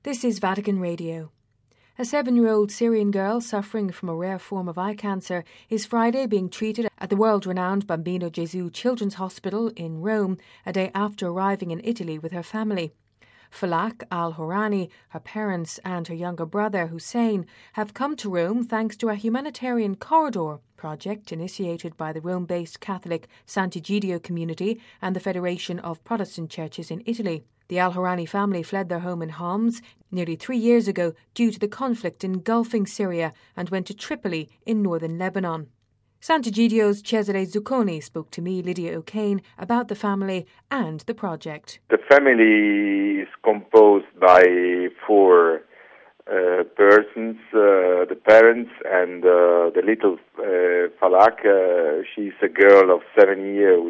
This is Vatican Radio. A 7-year-old Syrian girl suffering from a rare form of eye cancer is Friday being treated at the world-renowned Bambino Gesù Children's Hospital in Rome a day after arriving in Italy with her family. Falak al-Horani, her parents and her younger brother Hussein have come to Rome thanks to a humanitarian corridor project initiated by the Rome-based Catholic Sant'Egidio community and the Federation of Protestant Churches in Italy. The al-Horani family fled their home in Homs nearly 3 years ago due to the conflict engulfing Syria and went to Tripoli in northern Lebanon. Sant'Egidio's Cesare Zucconi spoke to me, Lydia O'Kane, about the family and the project. The family is composed by 4 persons, the parents and the little Falak. She's a girl of 7 years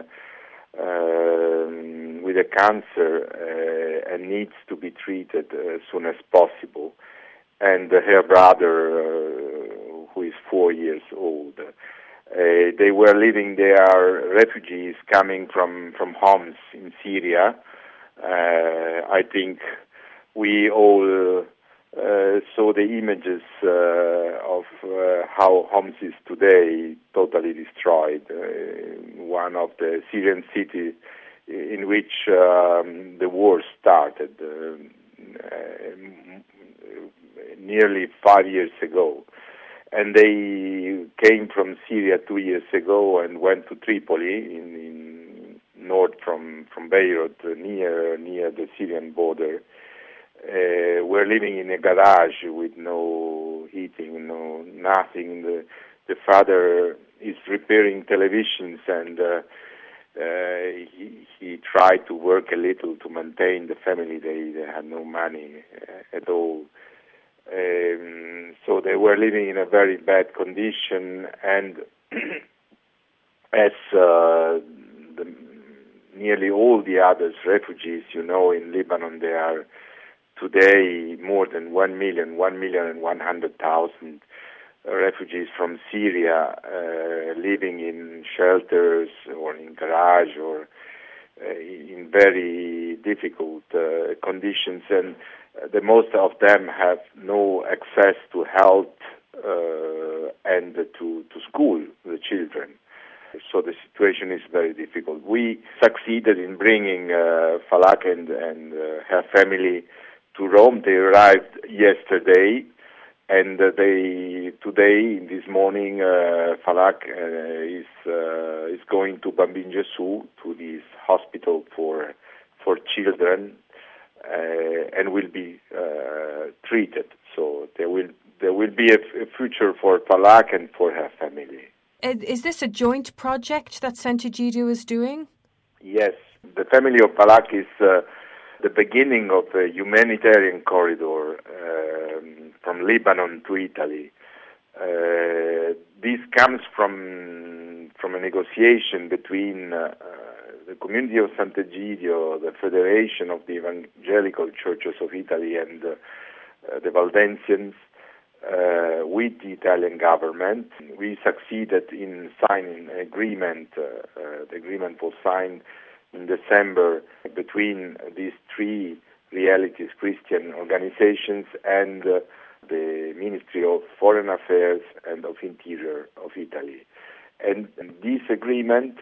with a cancer and needs to be treated as soon as possible. And her brother, who is 4 years old. They were living, they are refugees coming from Homs in Syria. I think we all saw the images of how Homs is today, totally destroyed. One of the Syrian cities in which the war started nearly 5 years ago. And they came from Syria 2 years ago and went to Tripoli in north from Beirut, near the Syrian border. We're living in a garage with no heating, nothing. The father is repairing televisions and he tried to work a little to maintain the family. They had no money at all. So they were living in a very bad condition, and as nearly all the others refugees, in Lebanon, there are today more than 1,100,000 refugees from Syria living in shelters or in garage or in very difficult conditions, and the most of them have no access to health and to school, the children. So the situation is very difficult. We succeeded in bringing Falak and her family to Rome. They arrived yesterday, and today, this morning, Falak is going to Bambino Gesù, to this hospital for children, and will be treated. So there will be a future for Falak and for her family. Is this a joint project that Sant'Egidio is doing? Yes, the family of Falak is the beginning of a humanitarian corridor from Lebanon to Italy. This comes from a negotiation between the community of Sant'Egidio, the Federation of the Evangelical Churches of Italy, and the Valdensians with the Italian government. We succeeded in signing an agreement. The agreement was signed in December between these 3 realities Christian organizations and the Ministry of Foreign Affairs and of Interior of Italy. And this agreement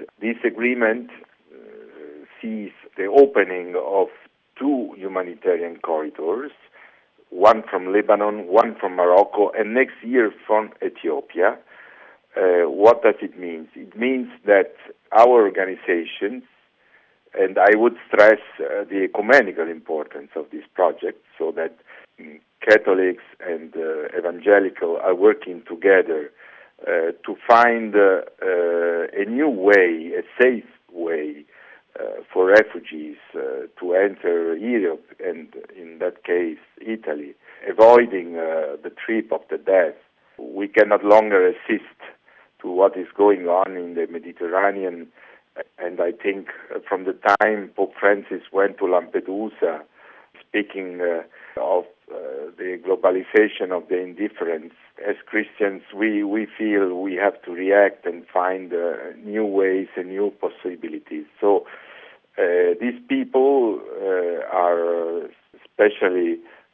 sees the opening of 2 humanitarian corridors, one from Lebanon, one from Morocco, and next year from Ethiopia. What does it mean? It means that our organizations, and I would stress the ecumenical importance of this project, so that Catholics and evangelical are working together to find a new way, a safe way for refugees to enter Europe and, in that case, Italy, avoiding the trip of the death. We can no longer assist to what is going on in the Mediterranean, and I think from the time Pope Francis went to Lampedusa, speaking of the globalization of the indifference, as Christians, we feel we have to react and find new ways and new possibilities. So these people are especially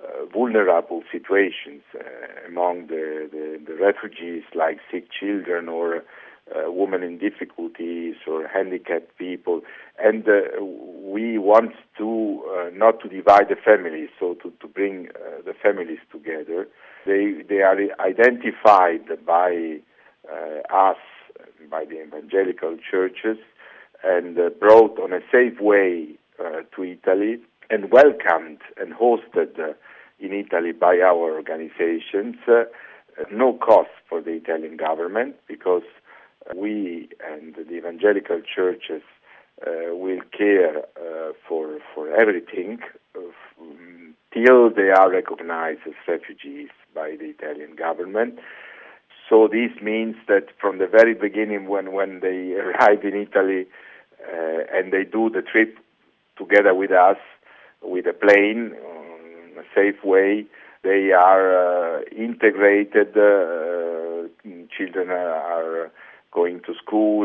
vulnerable situations among the refugees, like sick children or women in difficulties or handicapped people. And we want to not to divide the families, so to bring the families together. They are identified by us, by the evangelical churches, and brought on a safe way to Italy and welcomed and hosted in Italy by our organizations. No cost for the Italian government, because we and the evangelical churches will care for everything till they are recognized as refugees by the Italian government. So this means that from the very beginning, when they arrive in Italy and they do the trip together with us, with a plane, in a safe way, they are integrated. Children are going to school.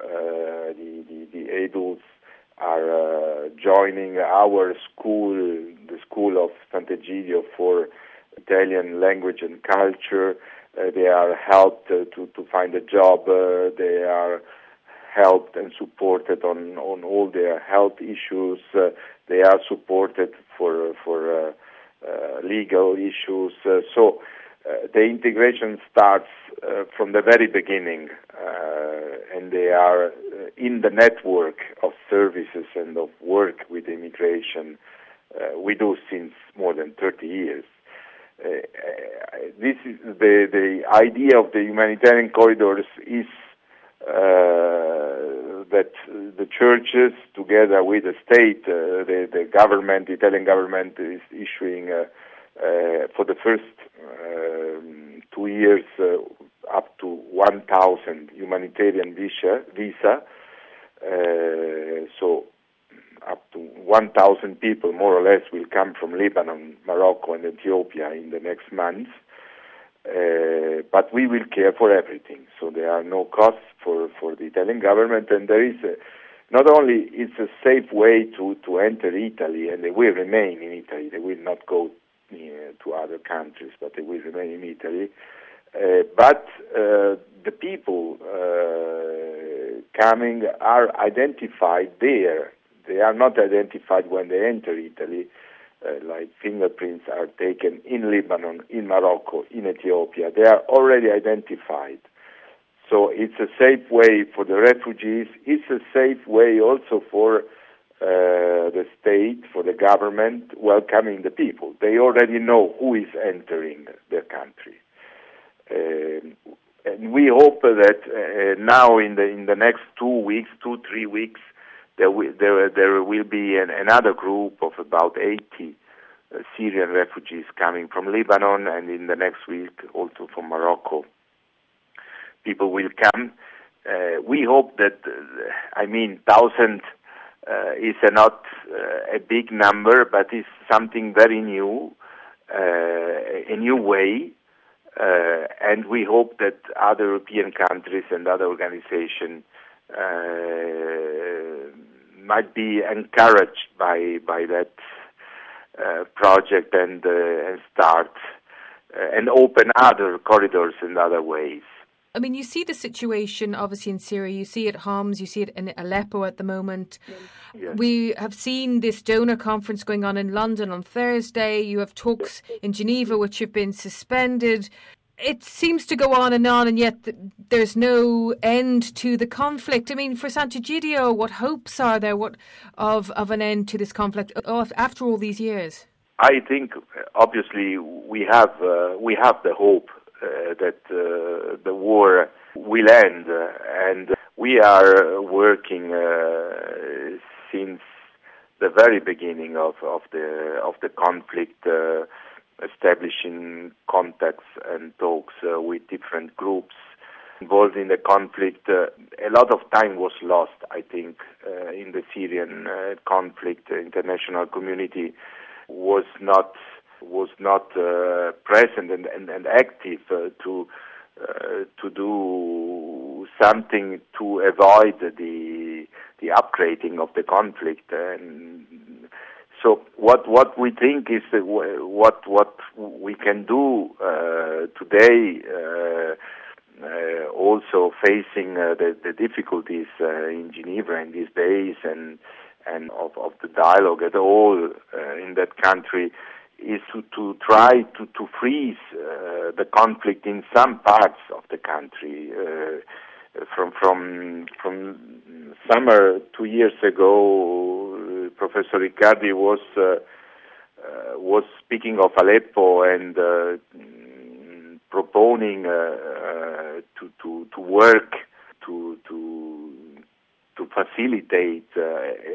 The adults are joining our school, the School of Sant'Egidio for Italian language and culture. They are helped to find a job. They are helped and supported on all their health issues. They are supported for legal issues. So the integration starts from the very beginning, and they are in the network of services and of work with immigration we do since more than 30 years. This is the idea of the humanitarian corridors is that the churches, together with the state, the government, the Italian government, is issuing for the first 2 years up to 1,000 humanitarian visa. So up to 1,000 people, more or less, will come from Lebanon, Morocco, and Ethiopia in the next months. But we will care for everything. So there are no costs for the Italian government, and there is not only it's a safe way to enter Italy, and they will remain in Italy. They will not go to other countries, but they will remain in Italy. But the people coming are identified there. They are not identified when they enter Italy, like fingerprints are taken in Lebanon, in Morocco, in Ethiopia. They are already identified. So it's a safe way for the refugees. It's a safe way also for the state, for the government, welcoming the people. They already know who is entering their country. And we hope that now in the next 2-3 weeks, there will be another group of about 80 Syrian refugees coming from Lebanon, and in the next week also from Morocco. People will come. We hope that, 1,000 is not a big number, but it's something very new, a new way, and we hope that other European countries and other organizations might be encouraged by that project and start and open other corridors in other ways. I mean, you see the situation, obviously, in Syria. You see it at Homs, you see it in Aleppo at the moment. Yes. We have seen this donor conference going on in London on Thursday. You have talks in Geneva, which have been suspended. It seems to go on, and yet there's no end to the conflict. I mean, for Sant'Egidio, what hopes are there of an end to this conflict after all these years? I think, obviously, we have the hope that the war will end, and we are working since the very beginning of the conflict, establishing contacts and talks with different groups involved in the conflict. A lot of time was lost, I think, in the Syrian conflict. The international community was not present and active to do something to avoid the upgrading of the conflict. And So what we think is that what we can do today, also facing the difficulties in Geneva in these days and of the dialogue at all in that country, is to try to freeze the conflict in some parts of the country. From summer 2 years ago, Professor Riccardi was speaking of Aleppo and proponing to work to facilitate a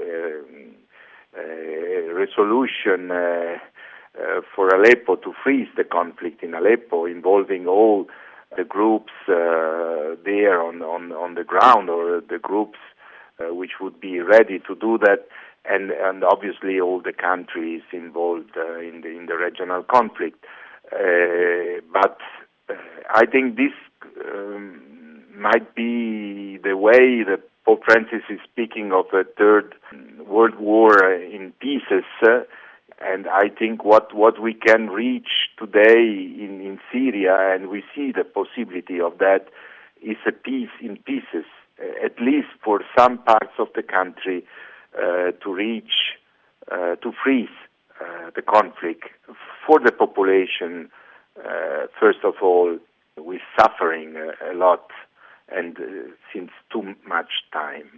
resolution for Aleppo, to freeze the conflict in Aleppo, involving all the groups there on the ground, or the groups which would be ready to do that, and obviously all the countries involved in the regional conflict. But I think this might be the way that Pope Francis is speaking of a third world war in pieces. And I think what we can reach today in Syria, and we see the possibility of that, is a peace in pieces, at least for some parts of the country, to freeze the conflict for the population, first of all, with suffering a lot and since too much time.